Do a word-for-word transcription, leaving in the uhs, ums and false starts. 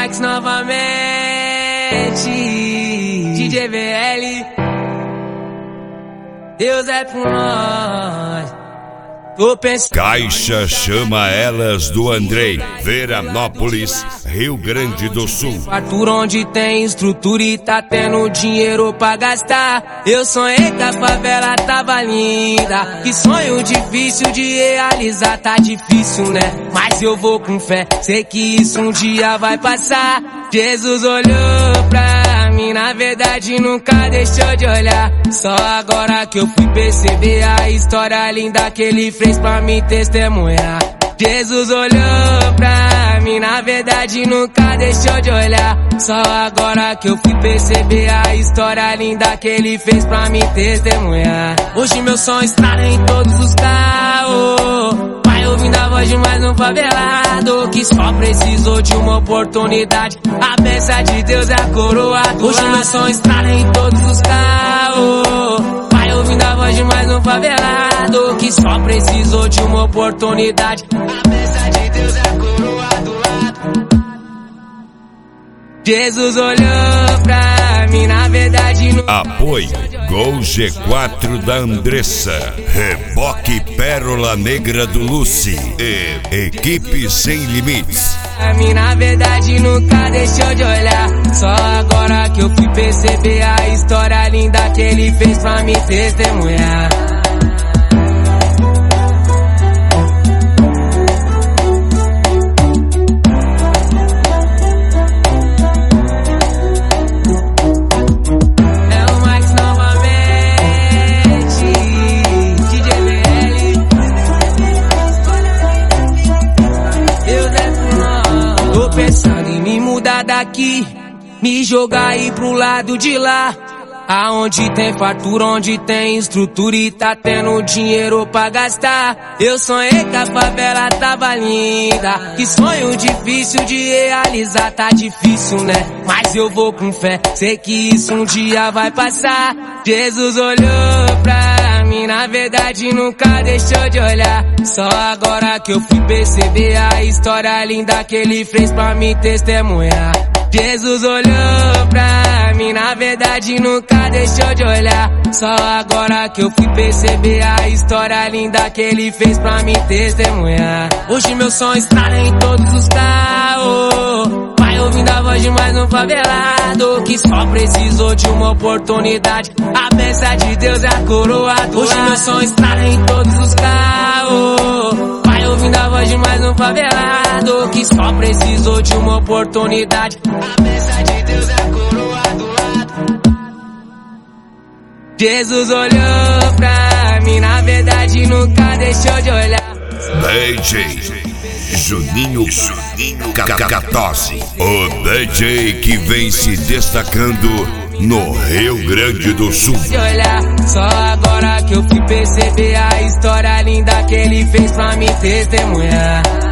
Max novamente, D J V L, Deus é por nós. Tô pensando... Caixa Chama Elas do Andrei, Veranópolis, Rio Grande do Sul. Fartura onde tem estrutura e tá tendo dinheiro pra gastar. Eu sonhei que a favela tava linda, que sonho difícil de realizar. Tá difícil, né? Mas eu vou com fé, sei que isso um dia vai passar. Jesus olhou pra mim, na verdade nunca deixou de olhar. Só agora que eu fui perceber a história linda que ele fez pra me testemunhar. Jesus olhou pra mim, na verdade nunca deixou de olhar. Só agora que eu fui perceber a história linda que ele fez pra me testemunhar. Hoje meu som estrada em todos os carros, vai ouvindo a voz de mais um favelado que só precisou de uma oportunidade. A bênção de Deus é a coroa do Hoje meu som estrada em todos os carros, vai ouvindo a voz de mais um favelado que só precisou de uma oportunidade. A bênção de Deus é a coroa do lado. Jesus olhou pra mim, na verdade no... Apoio Gol G quatro da Andressa, Reboque Pérola Negra do Lucy e Equipe Sem Limites. A mim na verdade nunca deixou de olhar. Só agora que eu fui perceber a história linda que ele fez pra me testemunhar. Pensando em me mudar daqui, me jogar aí pro lado de lá, aonde tem fartura, onde tem estrutura e tá tendo dinheiro pra gastar. Eu sonhei que a favela tava linda, que sonho difícil de realizar. Tá difícil, né? Mas eu vou com fé, sei que isso um dia vai passar. Jesus olhou pra mim, na verdade nunca deixou de olhar. Só agora que eu fui perceber a história linda que ele fez pra me testemunhar. Jesus olhou pra mim, na verdade nunca deixou de olhar. Só agora que eu fui perceber a história linda que ele fez pra me testemunhar. Hoje meu som estrada em todos os carros, vai ouvindo a voz de mais um favelado que só precisou de uma oportunidade. A bênção de Deus é a coroa do Hoje meu som estrada em todos os carros, vai ouvindo a voz de mais um favelado que só precisou de uma oportunidade. A bênção de Deus é a coroa do lado. Jesus olhou pra mim, na verdade nunca deixou de olhar. D J Juninho, Juninho Cacatosi, o D J que vem se destacando no Rio Grande do Sul. Só agora que eu fui perceber a história linda que ele fez pra me testemunhar.